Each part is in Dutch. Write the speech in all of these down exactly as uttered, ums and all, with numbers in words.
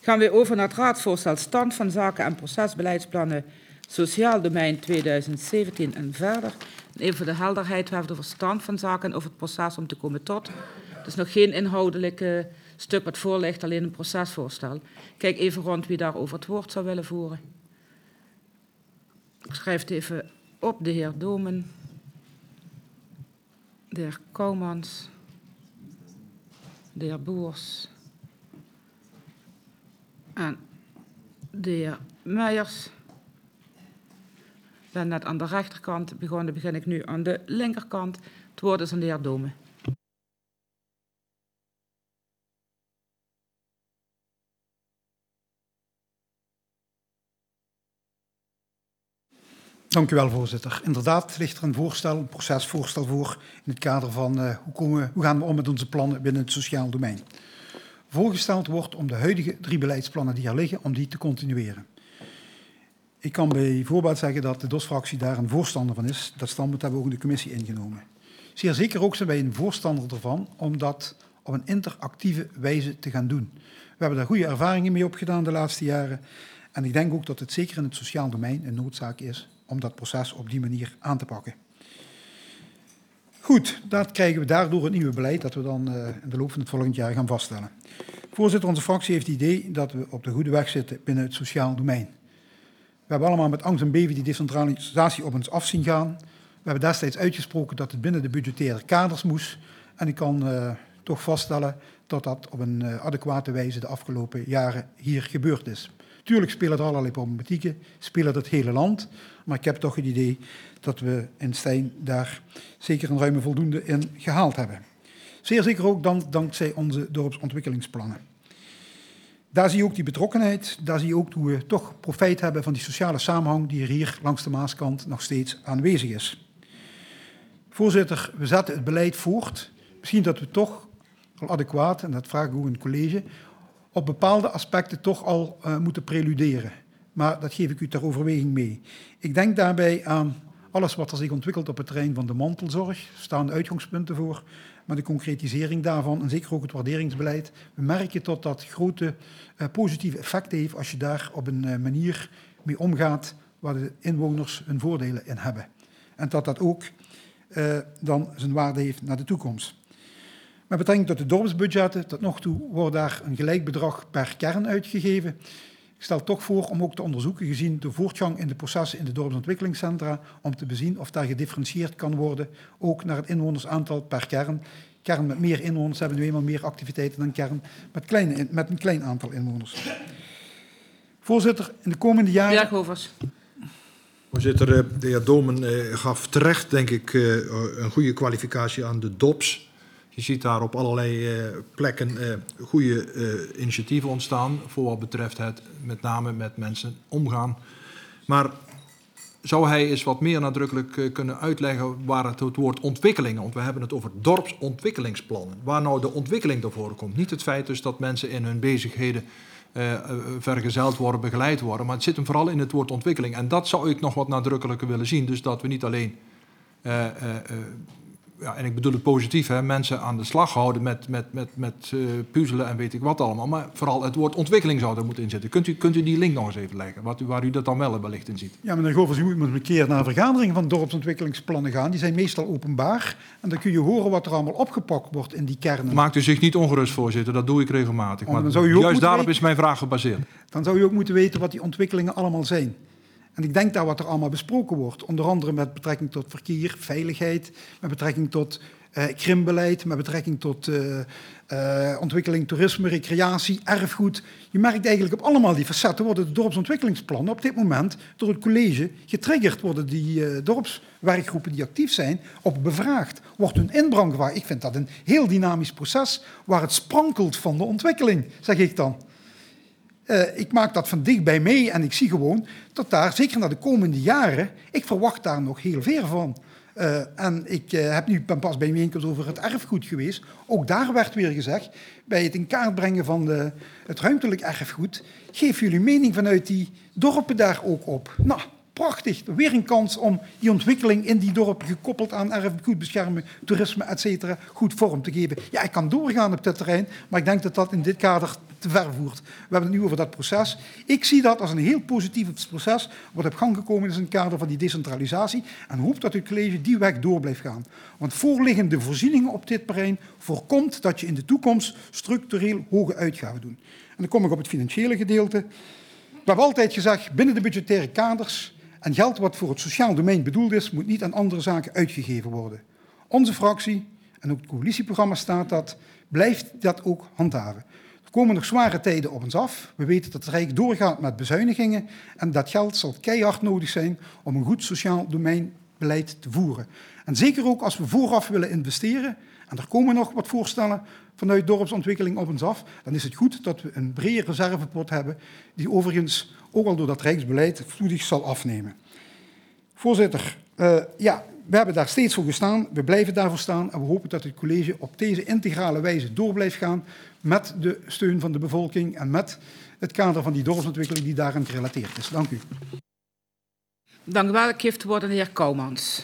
Gaan we over naar het raadsvoorstel stand van zaken en procesbeleidsplannen sociaal domein tweeduizend zeventien en verder. En even voor de helderheid, we hebben over stand van zaken en over het proces om te komen tot. Het is nog geen inhoudelijke stuk wat voor ligt, alleen een procesvoorstel. Kijk even rond wie daarover het woord zou willen voeren. Ik schrijf het even op, de heer Domen, de heer Kouwmans, de heer Boers en de heer Meijers. Ik ben net aan de rechterkant begonnen, begin ik nu aan de linkerkant. Het woord is aan de heer Domen. Dank u wel, voorzitter. Inderdaad ligt er een voorstel, een procesvoorstel voor in het kader van uh, hoe, komen, hoe gaan we om met onze plannen binnen het sociaal domein. Voorgesteld wordt om de huidige drie beleidsplannen die er liggen, om die te continueren. Ik kan bij voorbaat zeggen dat de D O S-fractie daar een voorstander van is. Dat standpunt hebben we ook in de commissie ingenomen. Zeer zeker ook zijn wij een voorstander ervan om dat op een interactieve wijze te gaan doen. We hebben daar goede ervaringen mee opgedaan de laatste jaren. En ik denk ook dat het zeker in het sociaal domein een noodzaak is om dat proces op die manier aan te pakken. Goed, dat krijgen we daardoor het nieuwe beleid dat we dan uh, in de loop van het volgend jaar gaan vaststellen. Voorzitter, onze fractie heeft het idee dat we op de goede weg zitten binnen het sociaal domein. We hebben allemaal met angst en beven die decentralisatie op ons af zien gaan. We hebben destijds uitgesproken dat het binnen de budgettaire kaders moest. En ik kan uh, toch vaststellen dat dat op een uh, adequate wijze de afgelopen jaren hier gebeurd is. Tuurlijk spelen er allerlei problematieken, spelen het hele land. Maar ik heb toch het idee dat we in Stijn daar zeker een ruime voldoende in gehaald hebben. Zeer zeker ook dan, dankzij onze dorpsontwikkelingsplannen. Daar zie je ook die betrokkenheid, daar zie je ook hoe we toch profijt hebben van die sociale samenhang die er hier langs de Maaskant nog steeds aanwezig is. Voorzitter, we zetten het beleid voort. Misschien dat we toch al adequaat, en dat vraag ik ook in het college, op bepaalde aspecten toch al uh, moeten preluderen. Maar dat geef ik u ter overweging mee. Ik denk daarbij aan alles wat er zich ontwikkelt op het terrein van de mantelzorg. Er staan uitgangspunten voor, maar de concretisering daarvan en zeker ook het waarderingsbeleid. We merken dat dat grote uh, positieve effecten heeft als je daar op een uh, manier mee omgaat waar de inwoners hun voordelen in hebben. En dat dat ook uh, dan zijn waarde heeft naar de toekomst. Met betrekking tot de dorpsbudgetten, tot nog toe wordt daar een gelijk bedrag per kern uitgegeven. Ik stel toch voor om ook te onderzoeken, gezien de voortgang in de processen in de dorpsontwikkelingscentra, om te bezien of daar gedifferentieerd kan worden, ook naar het inwonersaantal per kern. Kern met meer inwoners hebben nu eenmaal meer activiteiten dan kern met, kleine, met een klein aantal inwoners. Voorzitter, in de komende jaren... Berghovers. Voorzitter, de heer Domen gaf terecht, denk ik, een goede kwalificatie aan de D O P S. Je ziet daar op allerlei uh, plekken uh, goede uh, initiatieven ontstaan voor wat betreft het met name met mensen omgaan. Maar zou hij eens wat meer nadrukkelijk uh, kunnen uitleggen waar het, het woord ontwikkelingen, want we hebben het over dorpsontwikkelingsplannen, waar nou de ontwikkeling ervoor komt. Niet het feit dus dat mensen in hun bezigheden uh, uh, vergezeld worden, begeleid worden, maar het zit hem vooral in het woord ontwikkeling. En dat zou ik nog wat nadrukkelijker willen zien, dus dat we niet alleen... Uh, uh, uh, Ja, en ik bedoel het positief, hè, mensen aan de slag houden met, met, met, met uh, puzzelen en weet ik wat allemaal. Maar vooral het woord ontwikkeling zou er moeten inzitten. Kunt u, kunt u die link nog eens even leggen, wat u, waar u dat dan wel wellicht in ziet? Ja, meneer Govers, u moet met een keer naar een vergadering van dorpsontwikkelingsplannen gaan. Die zijn meestal openbaar. En dan kun je horen wat er allemaal opgepakt wordt in die kernen. Maakt u zich niet ongerust, voorzitter. Dat doe ik regelmatig. Oh, maar juist daarop weten, is mijn vraag gebaseerd. Dan zou u ook moeten weten wat die ontwikkelingen allemaal zijn. En ik denk daar wat er allemaal besproken wordt. Onder andere met betrekking tot verkeer, veiligheid, met betrekking tot uh, krimbeleid, met betrekking tot uh, uh, ontwikkeling, toerisme, recreatie, erfgoed. Je merkt eigenlijk op allemaal die facetten worden de dorpsontwikkelingsplannen op dit moment door het college getriggerd, worden die uh, dorpswerkgroepen die actief zijn op bevraagd. Wordt hun inbreng gevraagd. Ik vind dat een heel dynamisch proces waar het sprankelt van de ontwikkeling, zeg ik dan. Uh, ik maak dat van dichtbij mee en ik zie gewoon dat daar, zeker naar de komende jaren, ik verwacht daar nog heel veel van. Uh, en ik uh, heb nu, ben pas bij een bijeenkomst over het erfgoed geweest. Ook daar werd weer gezegd, bij het in kaart brengen van de, het ruimtelijk erfgoed, geef jullie mening vanuit die dorpen daar ook op. Nou, prachtig. Weer een kans om die ontwikkeling in die dorpen gekoppeld aan erfgoedbescherming, toerisme, et cetera, goed vorm te geven. Ja, ik kan doorgaan op dit terrein, maar ik denk dat dat in dit kader te ver voert. We hebben het nu over dat proces. Ik zie dat als een heel positief proces wat op gang gekomen is in het kader van die decentralisatie en hoop dat het college die weg door blijft gaan. Want voorliggende voorzieningen op dit terrein voorkomt dat je in de toekomst structureel hoge uitgaven doet. En dan kom ik op het financiële gedeelte. We hebben altijd gezegd, binnen de budgettaire kaders en geld wat voor het sociaal domein bedoeld is, moet niet aan andere zaken uitgegeven worden. Onze fractie, en ook het coalitieprogramma staat dat, blijft dat ook handhaven. Er komen nog zware tijden op ons af. We weten dat het Rijk doorgaat met bezuinigingen en dat geld zal keihard nodig zijn om een goed sociaal domeinbeleid te voeren. En zeker ook als we vooraf willen investeren, en er komen nog wat voorstellen vanuit dorpsontwikkeling op ons af, dan is het goed dat we een brede reservepot hebben, die overigens ook al door dat Rijksbeleid vloedig zal afnemen. Voorzitter, uh, ja, we hebben daar steeds voor gestaan, we blijven daarvoor staan en we hopen dat het college op deze integrale wijze door blijft gaan met de steun van de bevolking en met het kader van die dorpsontwikkeling die daaraan gerelateerd is. Dank u. Dank u wel. Ik geef het woord aan de heer Koumans.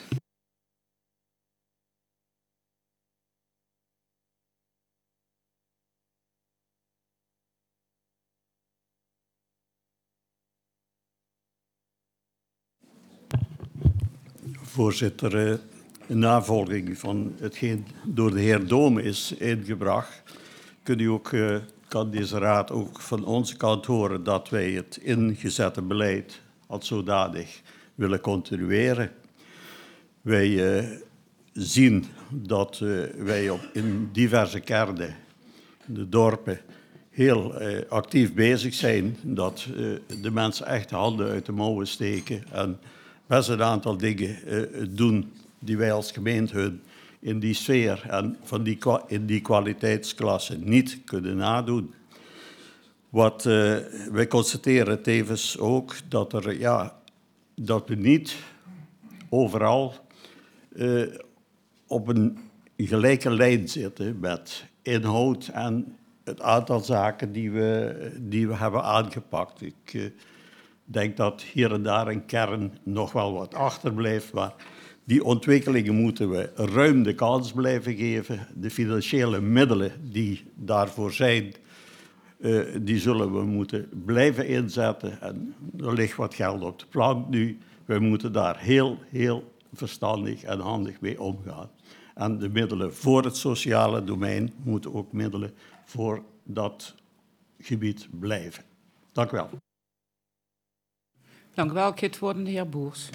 Voorzitter, in navolging van hetgeen door de heer Dome is ingebracht, kunt u ook, uh, kan deze raad ook van onze kant horen dat wij het ingezette beleid als zodanig willen continueren. Wij uh, zien dat uh, wij op, in diverse kernen, de dorpen, heel uh, actief bezig zijn, dat uh, de mensen echt handen uit de mouwen steken en best een aantal dingen uh, doen die wij als gemeente hun in die sfeer en van die, in die kwaliteitsklasse niet kunnen nadoen. Wat uh, wij constateren tevens ook dat, er, ja, dat we niet overal uh, op een gelijke lijn zitten met inhoud en het aantal zaken die we, die we hebben aangepakt. Ik uh, denk dat hier en daar een kern nog wel wat achterblijft, maar die ontwikkelingen moeten we ruim de kans blijven geven. De financiële middelen die daarvoor zijn, uh, die zullen we moeten blijven inzetten. En er ligt wat geld op de plank nu. We moeten daar heel, heel verstandig en handig mee omgaan. En de middelen voor het sociale domein moeten ook middelen voor dat gebied blijven. Dank u wel. Dank u wel. Ik geef het woord aan de heer Boers.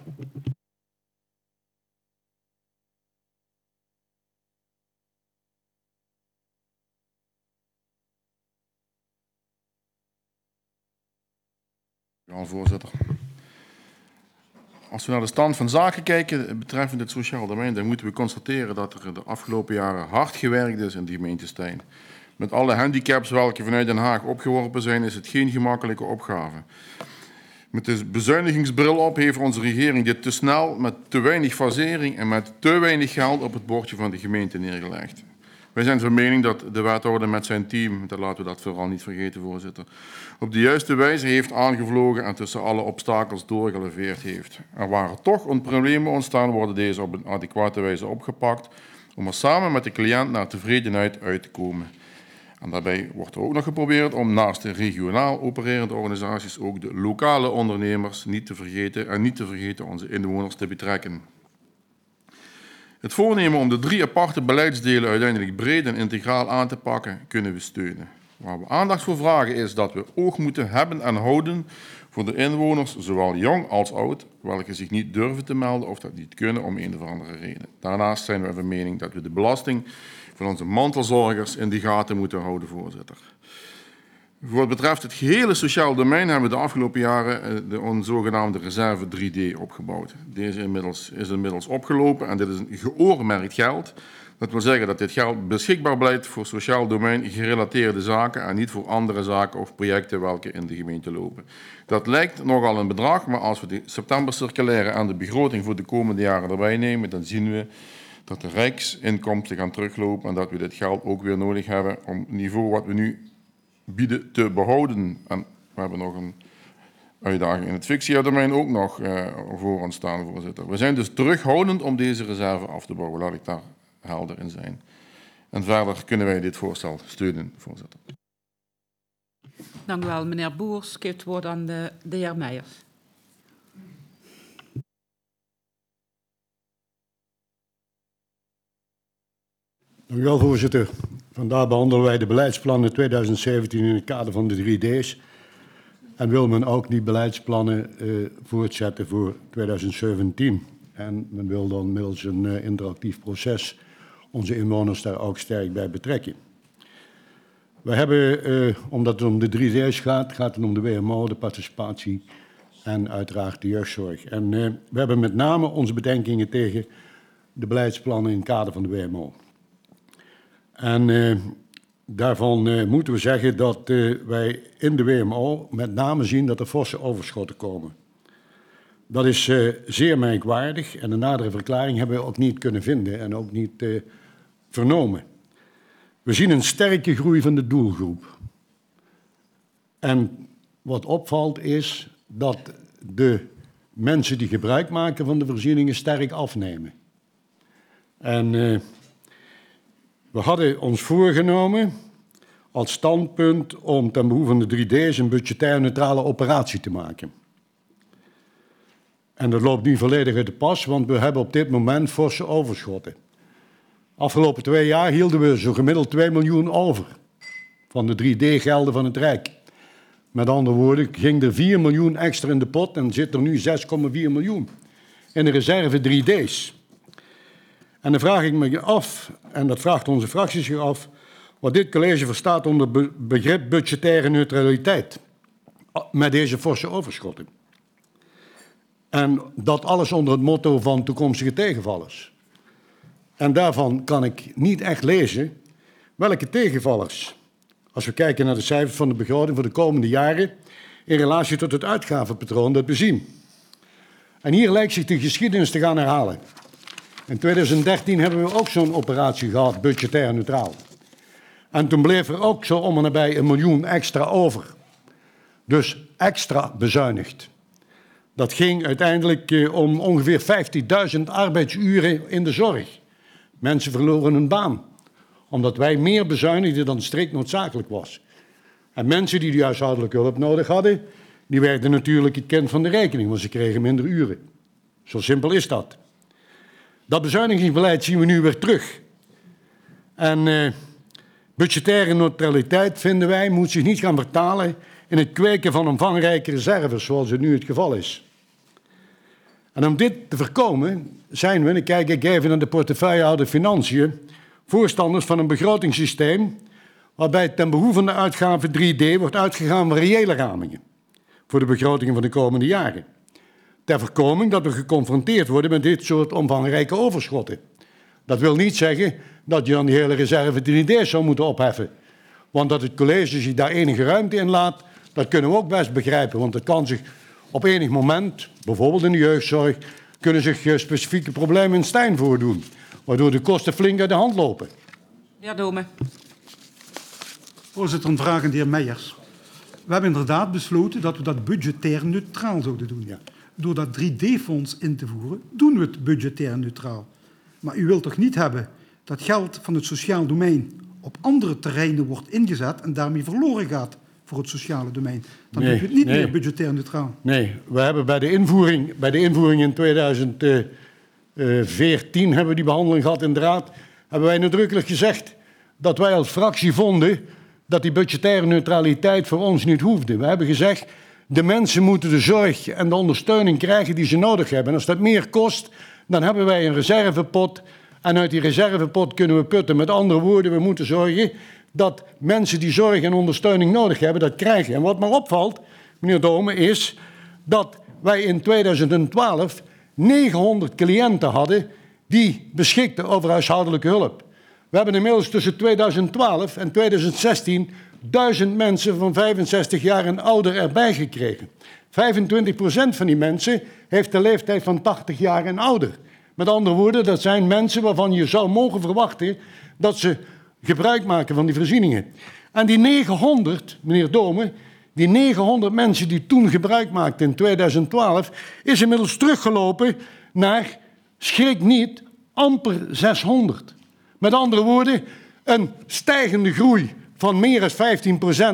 Ja, voorzitter. Als we naar de stand van zaken kijken betreffende het sociaal domein, dan moeten we constateren dat er de afgelopen jaren hard gewerkt is in de gemeente Stein. Met alle handicaps welke vanuit Den Haag opgeworpen zijn, is het geen gemakkelijke opgave. Met de bezuinigingsbril op heeft onze regering dit te snel, met te weinig fasering en met te weinig geld op het bordje van de gemeente neergelegd. Wij zijn van mening dat de wethouder met zijn team, dat laten we dat vooral niet vergeten, voorzitter, op de juiste wijze heeft aangevlogen en tussen alle obstakels doorgeleveerd heeft. Er waren toch problemen ontstaan, worden deze op een adequate wijze opgepakt om er samen met de cliënt naar tevredenheid uit te komen. En daarbij wordt er ook nog geprobeerd om naast de regionaal opererende organisaties ook de lokale ondernemers niet te vergeten en niet te vergeten onze inwoners te betrekken. Het voornemen om de drie aparte beleidsdelen uiteindelijk breed en integraal aan te pakken, kunnen we steunen. Waar we aandacht voor vragen is dat we oog moeten hebben en houden voor de inwoners, zowel jong als oud, welke zich niet durven te melden of dat niet kunnen om een of andere reden. Daarnaast zijn we van mening dat we de belasting van onze mantelzorgers in de gaten moeten houden, voorzitter. Voor wat betreft het gehele sociaal domein hebben we de afgelopen jaren de zogenaamde reserve drie D opgebouwd. Deze inmiddels, is inmiddels opgelopen en dit is een geoormerkt geld. Dat wil zeggen dat dit geld beschikbaar blijft voor sociaal domein gerelateerde zaken en niet voor andere zaken of projecten welke in de gemeente lopen. Dat lijkt nogal een bedrag, maar als we de septembercirculaire en de begroting voor de komende jaren erbij nemen, dan zien we dat de rijksinkomsten gaan teruglopen en dat we dit geld ook weer nodig hebben om het niveau wat we nu bieden te behouden. En we hebben nog een uitdaging in het fictiedomein ook nog uh, voor ons staan, voorzitter. We zijn dus terughoudend om deze reserve af te bouwen. Laat ik daar helder in zijn. En verder kunnen wij dit voorstel steunen, voorzitter. Dank u wel, meneer Boers. Ik geef het woord aan de, de heer Meijers. Dank u wel, voorzitter. Vandaag behandelen wij de beleidsplannen tweeduizend zeventien in het kader van de drie D's. En wil men ook die beleidsplannen uh, voortzetten voor tweeduizend zeventien. En men wil dan middels een uh, interactief proces onze inwoners daar ook sterk bij betrekken. We hebben, uh, omdat het om de drie D's gaat, gaat het om de W M O, de participatie en uiteraard de jeugdzorg. En uh, we hebben met name onze bedenkingen tegen de beleidsplannen in het kader van de W M O. En uh, daarvan uh, moeten we zeggen dat uh, wij in de W M O met name zien dat er forse overschotten komen. Dat is uh, zeer merkwaardig en een nadere verklaring hebben we ook niet kunnen vinden en ook niet uh, vernomen. We zien een sterke groei van de doelgroep. En wat opvalt is dat de mensen die gebruik maken van de voorzieningen sterk afnemen. En uh, we hadden ons voorgenomen als standpunt om ten behoeve van de drie D's een budgetair neutrale operatie te maken. En dat loopt niet volledig uit de pas, want we hebben op dit moment forse overschotten. Afgelopen twee jaar hielden we zo gemiddeld twee miljoen over van de drie D-gelden van het Rijk. Met andere woorden, ging er vier miljoen extra in de pot en zit er nu zes komma vier miljoen in de reserve drie D's. En dan vraag ik me af, en dat vraagt onze fractie zich af, wat dit college verstaat onder be- begrip budgettaire neutraliteit met deze forse overschotten. En dat alles onder het motto van toekomstige tegenvallers. En daarvan kan ik niet echt lezen welke tegenvallers, als we kijken naar de cijfers van de begroting voor de komende jaren, in relatie tot het uitgavenpatroon dat we zien. En hier lijkt zich de geschiedenis te gaan herhalen. In tweeduizend dertien hebben we ook zo'n operatie gehad, budgetair neutraal. En toen bleef er ook zo om en nabij een miljoen extra over. Dus extra bezuinigd. Dat ging uiteindelijk eh, om ongeveer vijftigduizend arbeidsuren in de zorg. Mensen verloren hun baan, omdat wij meer bezuinigden dan strikt noodzakelijk was. En mensen die de huishoudelijke hulp nodig hadden, die werden natuurlijk het kind van de rekening, want ze kregen minder uren. Zo simpel is dat. Dat bezuinigingsbeleid zien we nu weer terug. En eh, budgettaire neutraliteit, vinden wij, moet zich niet gaan vertalen in het kweken van omvangrijke reserves, zoals het nu het geval is. En om dit te voorkomen zijn we, en dan kijk ik even naar de portefeuillehouder Financiën, voorstanders van een begrotingssysteem waarbij ten behoeve van de uitgaven drie D wordt uitgegaan van reële ramingen voor de begrotingen van de komende jaren. Ter voorkoming dat we geconfronteerd worden met dit soort omvangrijke overschotten. Dat wil niet zeggen dat je dan die hele reserve drie D zou moeten opheffen. Want dat het college zich daar enige ruimte in laat, dat kunnen we ook best begrijpen. Want het kan zich op enig moment, bijvoorbeeld in de jeugdzorg, kunnen zich specifieke problemen in Stijn voordoen. Waardoor de kosten flink uit de hand lopen. Ja, Dome. Voorzitter, een vraag aan de heer Meijers. We hebben inderdaad besloten dat we dat budgetair neutraal zouden doen. Ja. Door dat drie D-fonds in te voeren, doen we het budgetair neutraal. Maar u wilt toch niet hebben dat geld van het sociaal domein op andere terreinen wordt ingezet en daarmee verloren gaat voor het sociale domein? Dan nee, doe je het niet nee. meer budgetair neutraal. Nee, we hebben bij de invoering, bij de invoering in tweeduizend veertien hebben we die behandeling gehad in de Raad, hebben wij nadrukkelijk gezegd dat wij als fractie vonden dat die budgettaire neutraliteit voor ons niet hoefde. We hebben gezegd, de mensen moeten de zorg en de ondersteuning krijgen die ze nodig hebben. En als dat meer kost, dan hebben wij een reservepot. En uit die reservepot kunnen we putten. Met andere woorden, we moeten zorgen dat mensen die zorg en ondersteuning nodig hebben, dat krijgen. En wat me opvalt, meneer Dome, is dat wij in tweeduizend twaalf negenhonderd cliënten hadden die beschikten over huishoudelijke hulp. We hebben inmiddels tussen tweeduizend twaalf en tweeduizend zestien duizend mensen van vijfenzestig jaar en ouder erbij gekregen. vijfentwintig procent van die mensen heeft de leeftijd van tachtig jaar en ouder. Met andere woorden, dat zijn mensen waarvan je zou mogen verwachten dat ze gebruik maken van die voorzieningen. En die negenhonderd, meneer Dome, die negenhonderd mensen die toen gebruik maakten in tweeduizend twaalf, is inmiddels teruggelopen naar, schrik niet, amper zeshonderd. Met andere woorden, een stijgende groei van meer dan vijftien procent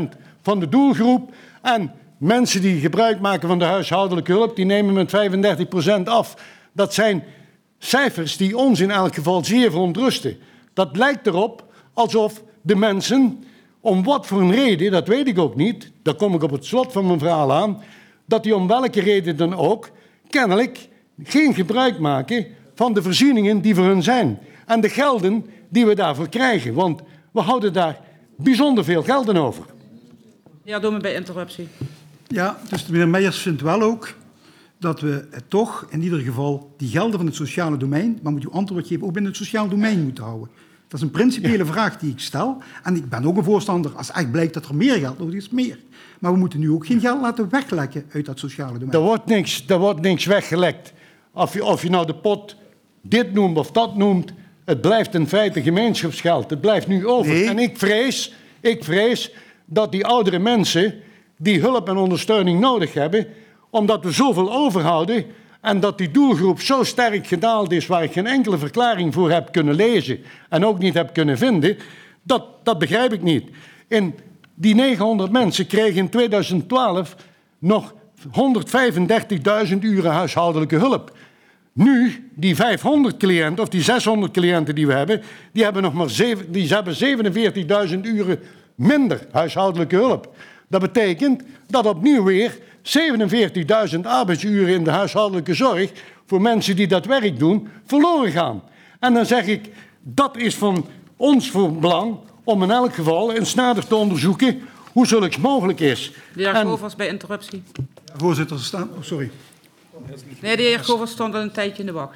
van de doelgroep. En mensen die gebruik maken van de huishoudelijke hulp, die nemen met vijfendertig procent af. Dat zijn cijfers die ons in elk geval zeer verontrusten. Dat lijkt erop alsof de mensen, om wat voor een reden, dat weet ik ook niet, daar kom ik op het slot van mijn verhaal aan, dat die om welke reden dan ook kennelijk geen gebruik maken van de voorzieningen die voor hun zijn. En de gelden die we daarvoor krijgen. Want we houden daar bijzonder veel gelden over. Ja, doe me bij interruptie. Ja, dus de meneer Meijers vindt wel ook dat we het toch in ieder geval die gelden van het sociale domein, maar moet u antwoord geven, ook binnen het sociaal domein moeten houden. Dat is een principiële ja. vraag die ik stel. En ik ben ook een voorstander, als echt blijkt dat er meer geld nodig is, meer. Maar we moeten nu ook geen geld laten weglekken uit dat sociale domein. Er wordt niks, er wordt niks weggelekt. Of je, of je nou de pot dit noemt of dat noemt, het blijft in feite gemeenschapsgeld. Het blijft nu over. Nee. En ik vrees, ik vrees dat die oudere mensen die hulp en ondersteuning nodig hebben, omdat we zoveel overhouden en dat die doelgroep zo sterk gedaald is waar ik geen enkele verklaring voor heb kunnen lezen en ook niet heb kunnen vinden, dat, dat begrijp ik niet. In die negenhonderd mensen kregen in tweeduizend twaalf nog honderdvijfendertigduizend uren huishoudelijke hulp. Nu, die vijfhonderd cliënten of die zeshonderd cliënten die we hebben, die hebben nog maar zeven, die hebben zevenenveertigduizend uren minder huishoudelijke hulp. Dat betekent dat opnieuw weer zevenenveertigduizend arbeidsuren in de huishoudelijke zorg voor mensen die dat werk doen, verloren gaan. En dan zeg ik, dat is van ons voor belang om in elk geval eens nader te onderzoeken hoe zulks mogelijk is. De heer Govers bij interruptie. Voorzitter, staan... Oh, sorry. Nee, de heer Govers stond al een tijdje in de wacht.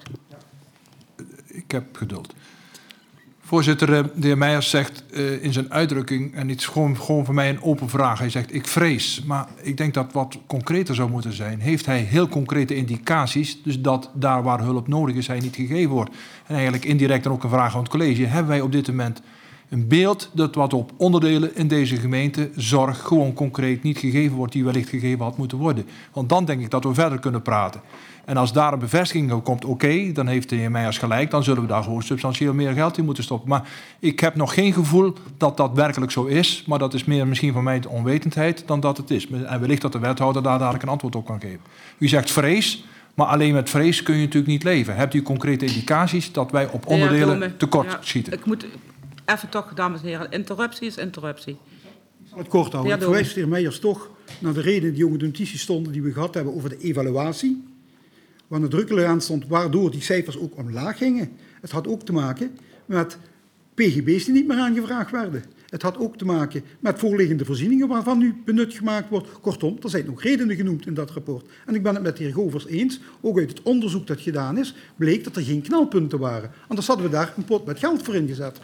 Ik heb geduld. Voorzitter, de heer Meijers zegt uh, in zijn uitdrukking, en het is gewoon, gewoon voor mij een open vraag, hij zegt ik vrees, maar ik denk dat wat concreter zou moeten zijn. Heeft hij heel concrete indicaties, dus dat daar waar hulp nodig is, hij niet gegeven wordt? En eigenlijk indirect dan ook een vraag aan het college. Hebben wij op dit moment een beeld dat wat op onderdelen in deze gemeente zorg gewoon concreet niet gegeven wordt, die wellicht gegeven had moeten worden? Want dan denk ik dat we verder kunnen praten. En als daar een bevestiging op komt, oké, okay, dan heeft de heer Meijers gelijk, dan zullen we daar gewoon substantieel meer geld in moeten stoppen. Maar ik heb nog geen gevoel dat dat werkelijk zo is, maar dat is meer misschien van mij de onwetendheid dan dat het is. En wellicht dat de wethouder daar dadelijk een antwoord op kan geven. U zegt vrees, maar alleen met vrees kun je natuurlijk niet leven. Hebt u concrete indicaties dat wij op onderdelen ja, tekort ja, schieten? Ik moet even toch, dames en heren, interruptie is interruptie. Ik zal het kort houden. Ik verwijs de heer Meijers toch naar de reden die ook in de notities stonden die we gehad hebben over de evaluatie. Waar nadrukkelijk aan stond waardoor die cijfers ook omlaag gingen. Het had ook te maken met P G B's die niet meer aangevraagd werden. Het had ook te maken met voorliggende voorzieningen waarvan nu benut gemaakt wordt. Kortom, er zijn nog redenen genoemd in dat rapport. En ik ben het met de heer Govers eens. Ook uit het onderzoek dat gedaan is, bleek dat er geen knelpunten waren. Anders hadden we daar een pot met geld voor ingezet.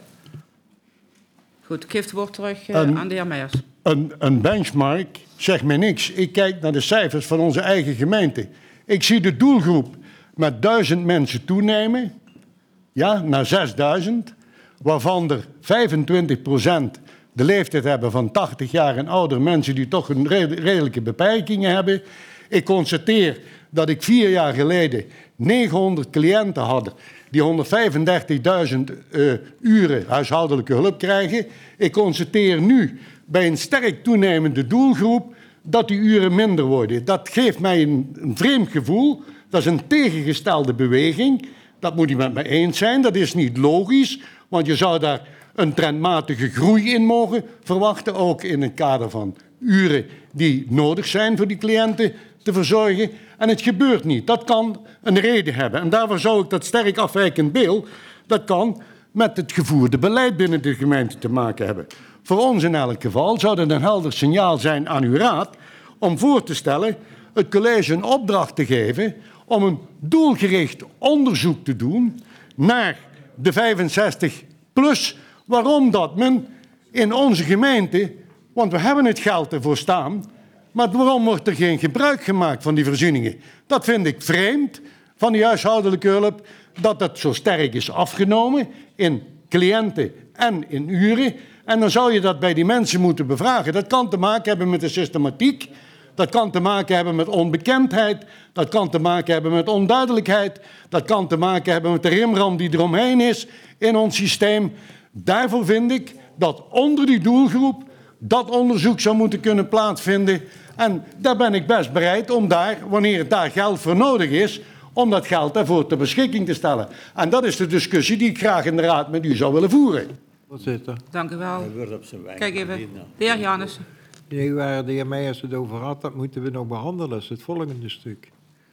Goed, ik geef het woord terug uh, een, aan de heer Meijers. Een, een benchmark zegt mij niks. Ik kijk naar de cijfers van onze eigen gemeente. Ik zie de doelgroep met duizend mensen toenemen, ja, naar zesduizend, waarvan er vijfentwintig procent de leeftijd hebben van tachtig jaar en ouder, mensen die toch een redelijke beperkingen hebben. Ik constateer dat ik vier jaar geleden negenhonderd cliënten had die honderdvijfendertigduizend uh, uren huishoudelijke hulp krijgen. Ik constateer nu bij een sterk toenemende doelgroep dat die uren minder worden. Dat geeft mij een, een vreemd gevoel. Dat is een tegengestelde beweging. Dat moet u met me eens zijn. Dat is niet logisch, want je zou daar een trendmatige groei in mogen verwachten, ook in het kader van uren die nodig zijn voor die cliënten te verzorgen. En het gebeurt niet. Dat kan een reden hebben. En daarvoor zou ik dat sterk afwijkend beeld, dat kan met het gevoerde beleid binnen de gemeente te maken hebben. Voor ons in elk geval zou het een helder signaal zijn aan uw raad om voor te stellen het college een opdracht te geven om een doelgericht onderzoek te doen naar de vijfenzestig plus, waarom dat men in onze gemeente, want we hebben het geld ervoor staan, maar waarom wordt er geen gebruik gemaakt van die voorzieningen? Dat vind ik vreemd van die huishoudelijke hulp, dat dat zo sterk is afgenomen in cliënten en in uren. En dan zou je dat bij die mensen moeten bevragen. Dat kan te maken hebben met de systematiek. Dat kan te maken hebben met onbekendheid. Dat kan te maken hebben met onduidelijkheid. Dat kan te maken hebben met de rimram die eromheen is in ons systeem. Daarvoor vind ik dat onder die doelgroep Dat onderzoek zou moeten kunnen plaatsvinden. En daar ben ik best bereid om daar, wanneer daar geld voor nodig is, om dat geld daarvoor ter beschikking te stellen. En dat is de discussie die ik graag in de Raad met u zou willen voeren. Voorzitter. Dank u wel. Hij wordt op zijn weinig Kijk even, gezien, nou. de heer Janissen. Nee, waar de heer Meijers het over had, dat moeten we nog behandelen. Dat is het volgende stuk.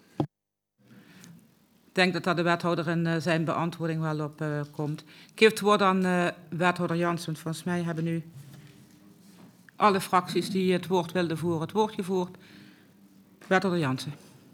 Ik denk dat daar de wethouder in uh, zijn beantwoording wel op uh, komt. Ik geef het woord aan uh, wethouder Jansen. Volgens mij hebben nu alle fracties die het woord wilden voeren het woord gevoerd. Wethouder Jansen.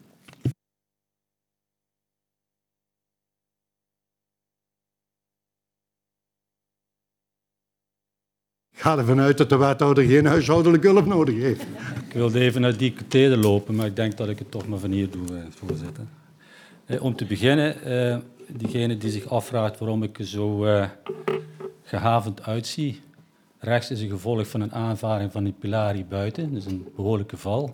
Ik ga ervan uit dat de wethouder geen huishoudelijke hulp nodig heeft. Ik wilde even naar die katheder lopen, maar ik denk dat ik het toch maar van hier doe, voorzitter. Eh, om te beginnen, eh, diegene die zich afvraagt waarom ik er zo eh, gehavend uitzie. Rechts is een gevolg van een aanvaring van een pilaar hier buiten, dus een behoorlijke val.